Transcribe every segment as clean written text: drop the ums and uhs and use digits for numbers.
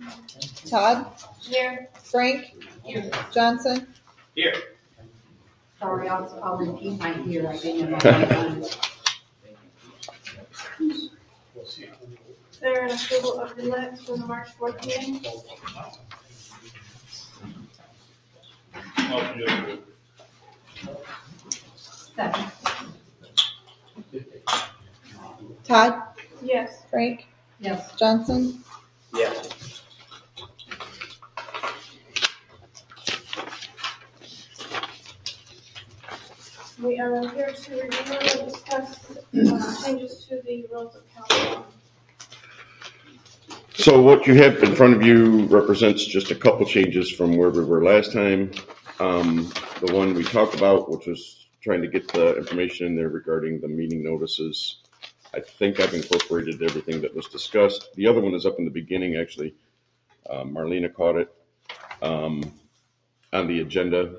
Todd? Here. Frank? Here. Johnson? Here. Sorry, I'll repeat my here. I didn't know my gun. Is there an approval of the minutes from the March 4th meeting? Motion to approve. Second. Todd? Yes. Frank? Yes. Johnson? Yes. We are here to review and discuss changes to the rules of council. So what you have in front of you represents just a couple changes from where we were last time. The one we talked about, which was trying to get the information in there regarding the meeting notices. I think I've incorporated everything that was discussed. The other one is up in the beginning, actually. Marlena caught it on the agenda.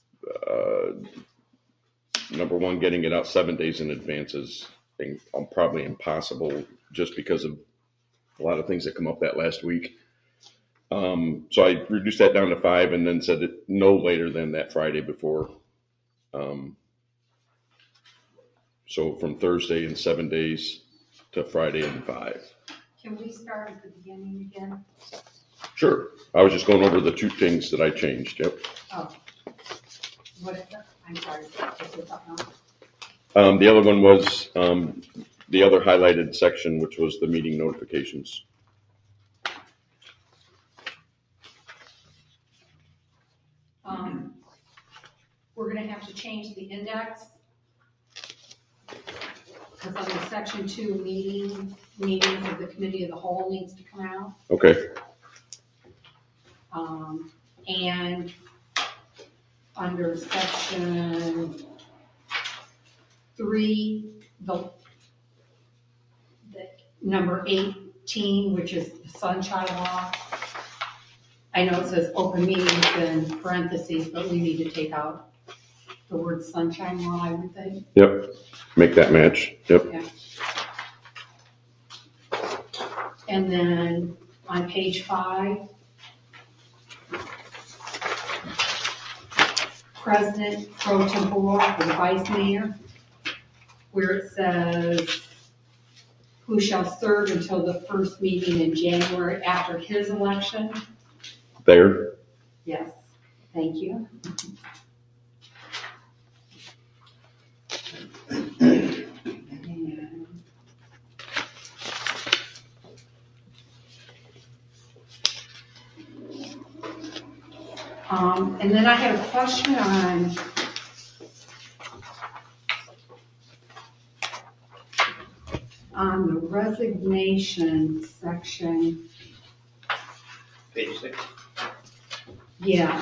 Number one, getting it out 7 days in advance is probably impossible just because of a lot of things that come up that last week. So I reduced that down to 5 and then said it no later than that Friday before. So from Thursday in 7 days to Friday in 5. Can we start at the beginning again? Sure. I was just going over the two things that I changed. Yep. Oh. What is that? I'm sorry. What's it about now? The other one was the other highlighted section, which was the meeting notifications. We're going to have to change the index because on the section 2 meetings of the committee of the whole needs to come out. Okay. And under section 3, the number 18, which is the sunshine law. I know it says open meetings in parentheses, but we need to take out the word sunshine law, I would think. Yep. Make that match. Yep. Yeah. And then on page 5, President pro tempore or the Vice Mayor, where it says, who shall serve until the first meeting in January after his election. There. Yes, thank you. And then I had a question on the resignation section. Page 6. Yeah.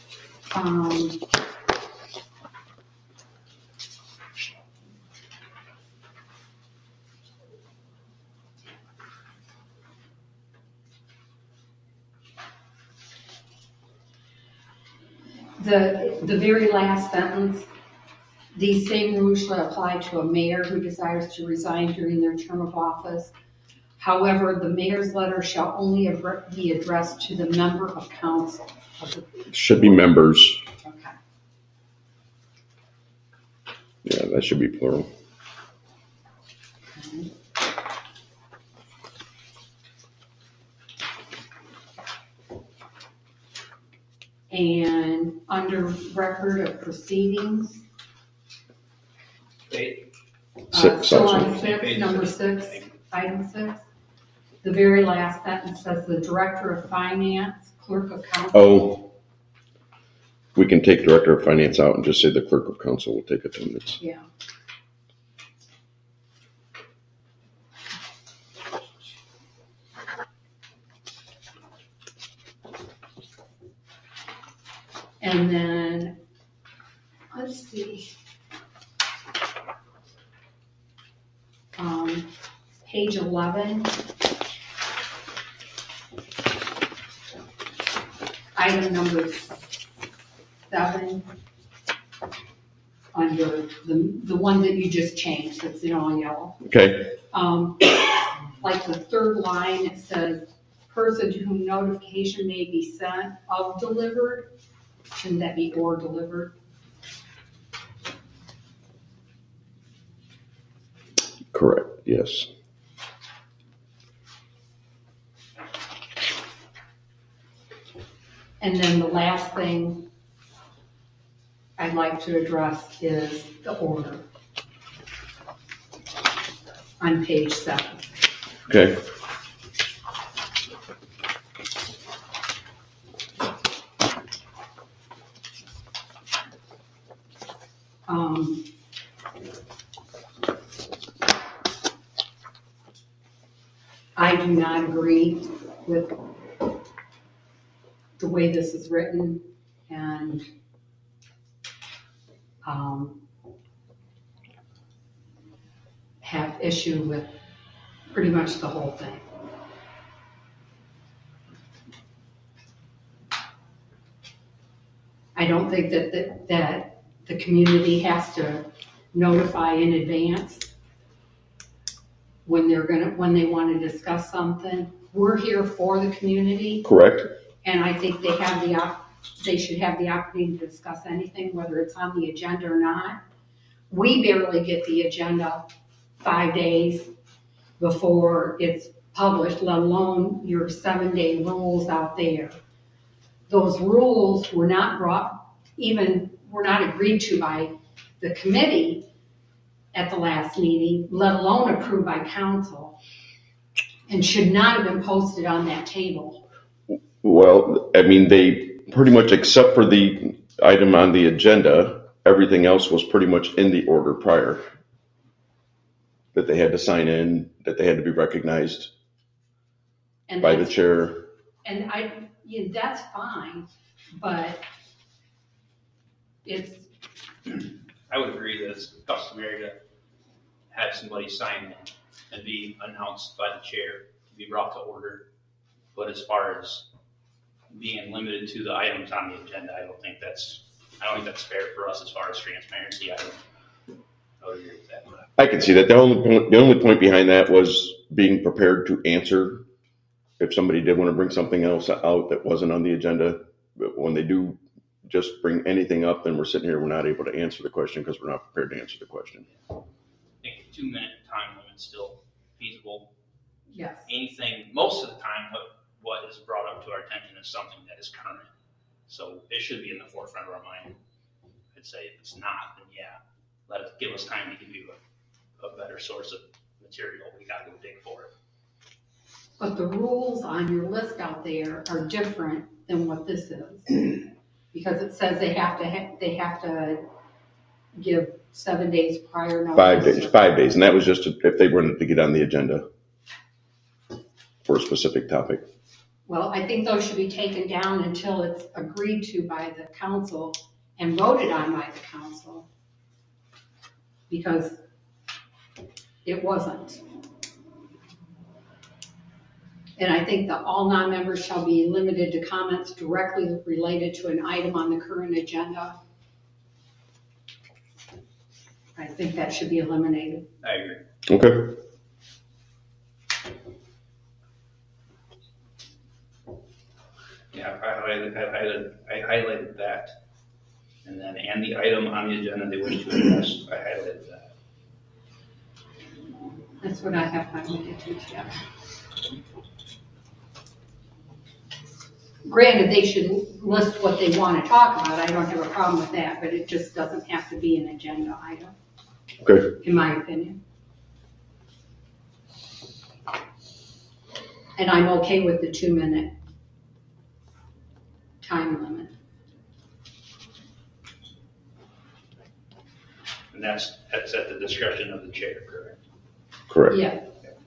The very last sentence, these same rules shall apply to a mayor who desires to resign during their term of office. However, the mayor's letter shall only be addressed to the member of council. Should be members. Okay. Yeah, that should be plural. Okay. And under record of proceedings, Page. still on 6, number 6, item 6, the very last sentence says the director of finance, clerk of council. Oh, we can take director of finance out and just say the clerk of council will take attendance. Yeah. And then, let's see. Page 11. Item number 7. Under the one that you just changed, that's in all yellow. Okay. Like the third line, it says person to whom notification may be sent of delivered. Shouldn't that be or delivered? Correct, yes. And then the last thing I'd like to address is the order on page 7. Okay, I do not agree with the way this is written, and have issue with pretty much the whole thing. I don't think that the community has to notify in advance when they want to discuss something. We're here for the community, correct. and I think they should have the opportunity to discuss anything, whether it's on the agenda or not. We barely get the agenda 5 days before it's published, let alone your 7-day rules out there. Those rules were not agreed to by the committee at the last meeting, let alone approved by council, and should not have been posted on that table. Well, I mean, they pretty much, except for the item on the agenda, everything else was pretty much in the order prior. That they had to sign in, that they had to be recognized And by the chair. And that's fine, but it's, I would agree that it's customary to have somebody sign in and be announced by the chair, to be brought to order. But as far as being limited to the items on the agenda, I don't think that's fair for us as far as transparency. I would agree with that. I can see that. The only point behind that was being prepared to answer if somebody did want to bring something else out that wasn't on the agenda. But when they do just bring anything up, then we're sitting here, we're not able to answer the question because we're not prepared to answer the question. I think a 2-minute time limit's still feasible. yes. Anything, most of the time, what is brought up to our attention is something that is current. So it should be in the forefront of our mind. I'd say if it's not, then yeah, give us time to give you a better source of material. We gotta go dig for it. But the rules on your list out there are different than what this is. Because it says they have to give 7 days prior notice. 5 days. And that was just if they wanted to get on the agenda for a specific topic. Well, I think those should be taken down until it's agreed to by the council and voted on by the council. Because it wasn't. And I think that all non-members shall be limited to comments directly related to an item on the current agenda. I think that should be eliminated. I agree. Okay. Yeah, I highlighted that. And then, and the item on the agenda they wish to address, I highlighted that. That's what I have highlighted too, yeah. Granted, they should list what they want to talk about. I don't have a problem with that, but it just doesn't have to be an agenda item, Okay. in my opinion. And I'm okay with the 2-minute time limit. And that's at the discretion of the chair, correct? Correct. Yeah.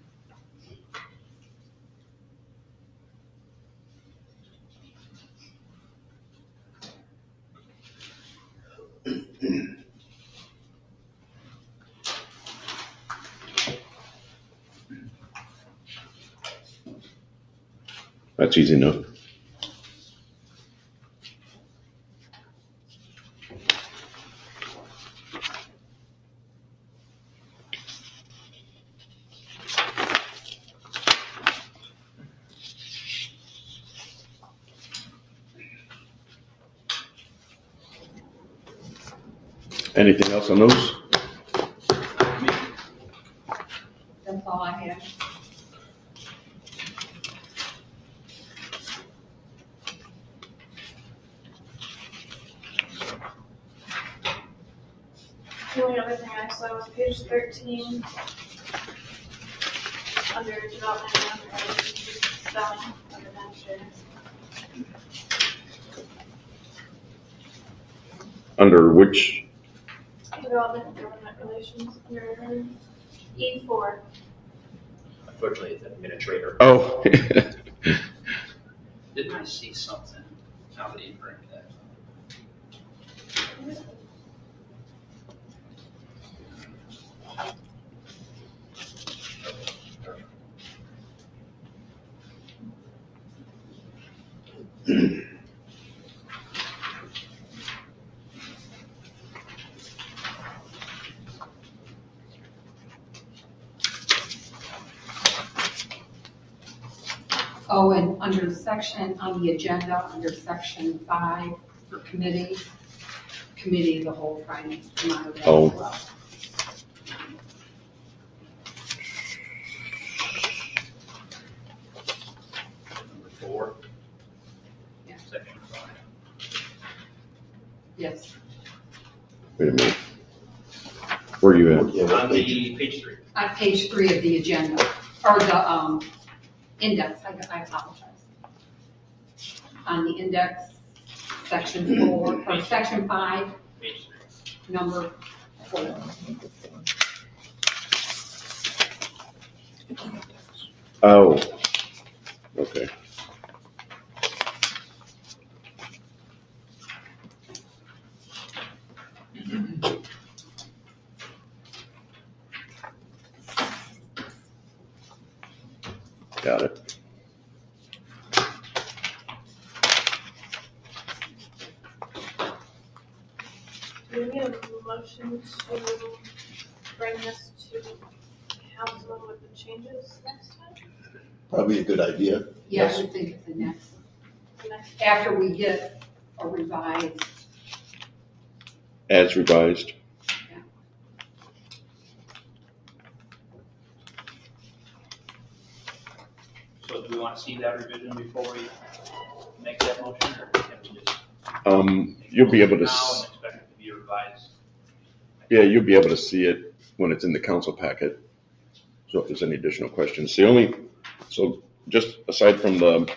That's easy enough. Anything else on those? That's all I have. The only other thing I saw was page 13, under development and under spelling, under administrator. Under which? Development and government relations, under E4. Unfortunately, it's administrator. Oh. Didn't I see something now that you bring that up? Oh, and under section, on the agenda, under section 5 for committees, committee of the whole trying to come out of that as Oh. well. Number 4. Yeah. Section 5. Yes, Wait a minute. Where are you at? On the page 3. on page 3 of the agenda, or the index, I apologize. On the index, section 4, or section 5, Page 3. number 4. Oh. Okay. Got it. Do we need a motion to bring this to council with the changes next time? Probably a good idea. Yeah, I Yes. would think it's the next, Next, after we get a revised, As revised. So do we want to see that revision before we make that motion, or can we just? You'll be able to, Now and expect it to be revised. yeah, you'll be able to see it when it's in the council packet. So if there's any additional questions, so just aside from the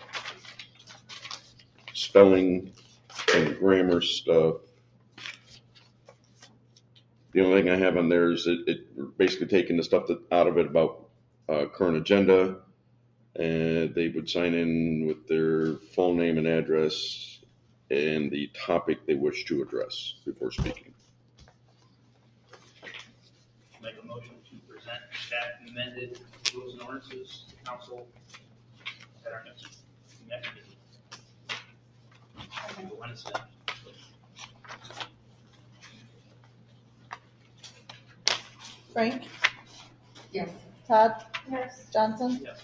spelling and grammar stuff, the only thing I have on there is it basically taking the stuff out of it about current agenda, and they would sign in with their full name and address and the topic they wish to address before speaking. Make a motion to present staff amended rules and ordinances to council at our next meeting. Wednesday. Frank, yes. Todd, yes, Johnson, Yes.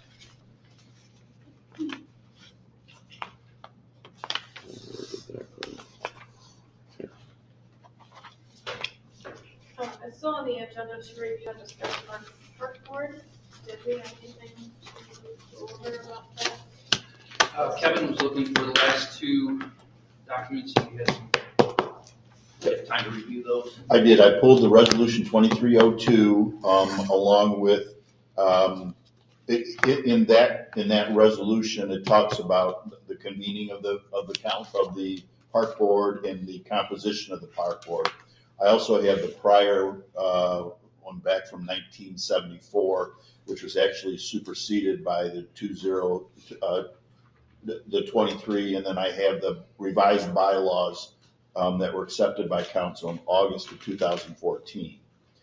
it's still on the agenda to review and discuss our park board. Did we have anything to go over about that? Kevin was looking for the last 2 documents. You had time to review those. I did. I pulled the resolution 2302 along with in that resolution. It talks about the convening of the park board and the composition of the park board. I also have the prior one back from 1974, which was actually superseded by the 23, and then I have the revised bylaws that were accepted by council in August of 2014.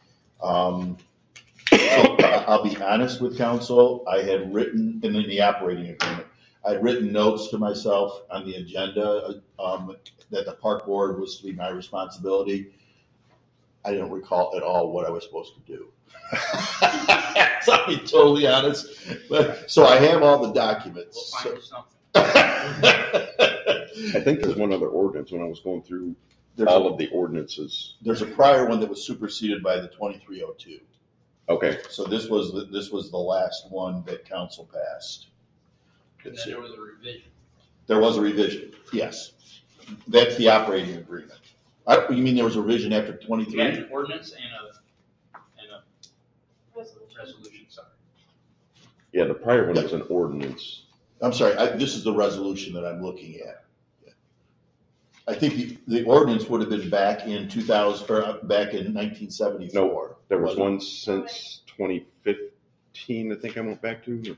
I'll be honest with council, I had written, in the operating agreement, I had written notes to myself on the agenda that the park board was to be my responsibility. I didn't recall at all what I was supposed to do. So I'll be totally honest. So I have all the documents. We'll find something. I think there's one other ordinance when I was going through There's all a, of the ordinances. there's a prior one that was superseded by the 2302. Okay, So this was the last one that council passed. And then there was a revision. There was a revision, yes. That's the operating agreement. You mean there was a revision after We had 23? an ordinance and a Resolution. resolution, sorry. yeah, the prior one was an ordinance. I'm sorry, this is the resolution that I'm looking at. I think the ordinance would have been back in 2000, or back in 1974. There was wasn't it? one since 2015, I think I went back to, or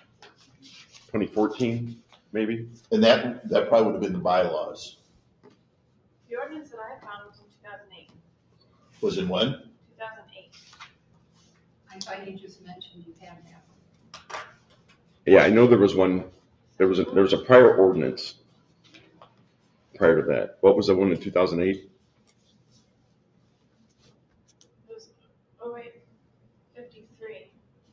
2014, maybe? And that probably would have been the bylaws. The ordinance that I found was in 2008. Was in when? 2008. I thought you just mentioned you had that. Yeah, I know there was one, there was a prior ordinance prior to that. What was the one in 2008? It was 0853.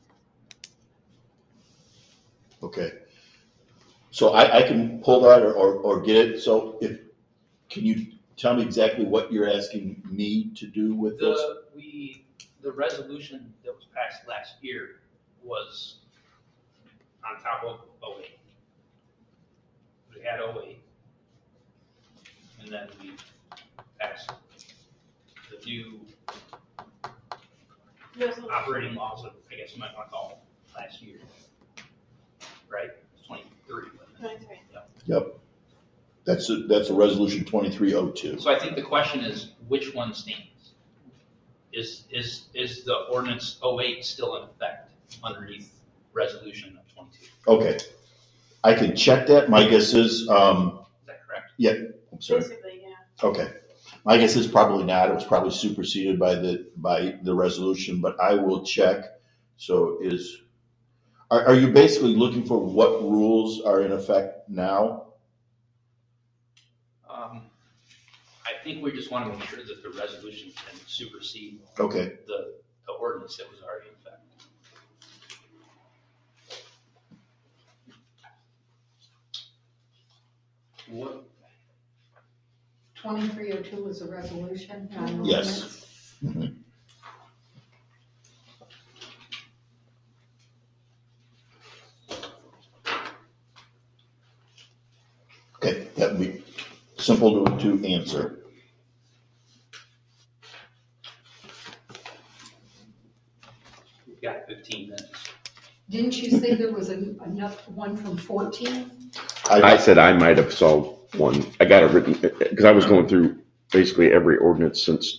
Okay. So I can pull that or get it. So can you tell me exactly what you're asking me to do with this? The resolution that was passed last year was on top of 08. We had 08. And then we passed the new Resolution. operating laws, I guess you might want to call it, last year. Right? 23. wasn't it? 23. Yep. That's a resolution 2302. So I think the question is, which one stands? Is the ordinance 08 still in effect underneath resolution of 22? Okay. I can check that. My guess is, Is that correct? I'm sorry. Basically, yeah. Okay. My guess is probably not. It was probably superseded by the resolution, but I will check. So are you basically looking for what rules are in effect now? I think we just want to make sure that the resolution can supersede Okay. the ordinance that was already in effect. What, 2302 was a resolution, not an Yes. ordinance. Okay. That would be simple to answer. we've got 15 minutes. Didn't you say there was enough one from 14? I said I might have saw one. I got it written, because I was going through basically every ordinance since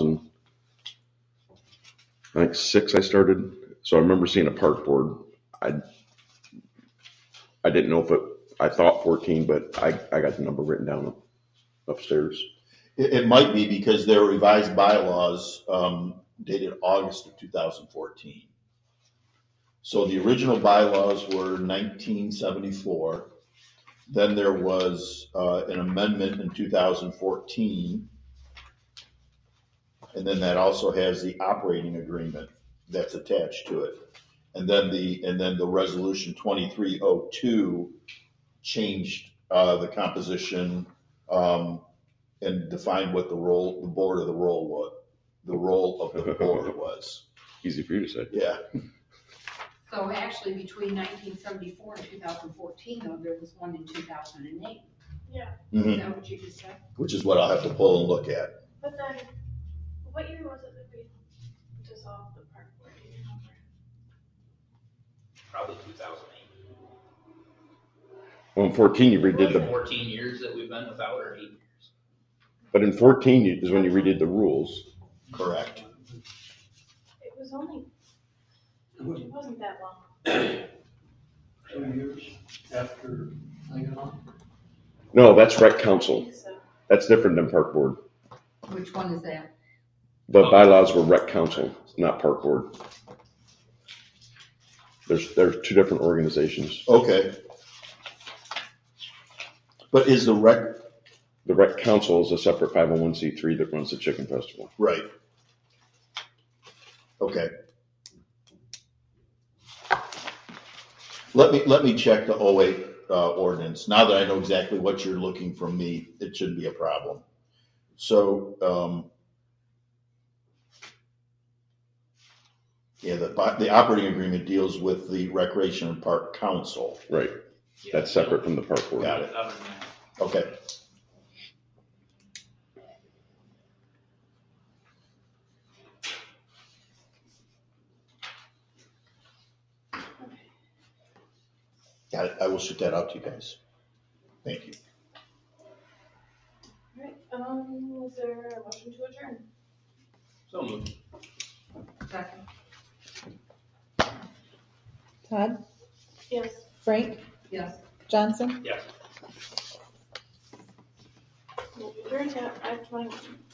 2006 I started. So I remember seeing a park board. I didn't know if I thought 14, but I got the number written down upstairs. It might be because their revised bylaws dated August of 2014. So the original bylaws were 1974. Then there was an amendment in 2014. And then that also has the operating agreement that's attached to it. And then the resolution 2302 changed the composition and defined what the role of the board was. Easy for you to say. Yeah. So actually, between 1974 and 2014, though, there was one in 2008. Yeah. Is Mhm. that what you just said? Which is what I'll have to pull and look at. But then, what year was it that we dissolved the park board? Do you remember? Probably 2008. Well, in 14 you redid the, 14 years that we've been without, or 8 years? but in 14 is when you redid the rules. Correct. It was only, it wasn't that long. 2 years after I got on. No, that's rec I council. think so. That's different than park board. Which one is that? The bylaws were rec council, not park board. There's two different organizations. Okay. But is the rec, The rec council is a separate 501c3 that runs the chicken festival. right. Okay. Let me check the 08 ordinance. Now that I know exactly what you're looking from me, it shouldn't be a problem. So, yeah, the operating agreement deals with the Recreation and Park Council. Right, that's separate from the park board. Got it. Other than that, Okay. Got it. I will shoot that out to you guys. Thank you. Alright, is there a motion to adjourn? so moved. Second. Todd, Yes. Frank, Yes. Johnson, Yes. We'll be adjourned at 5:21.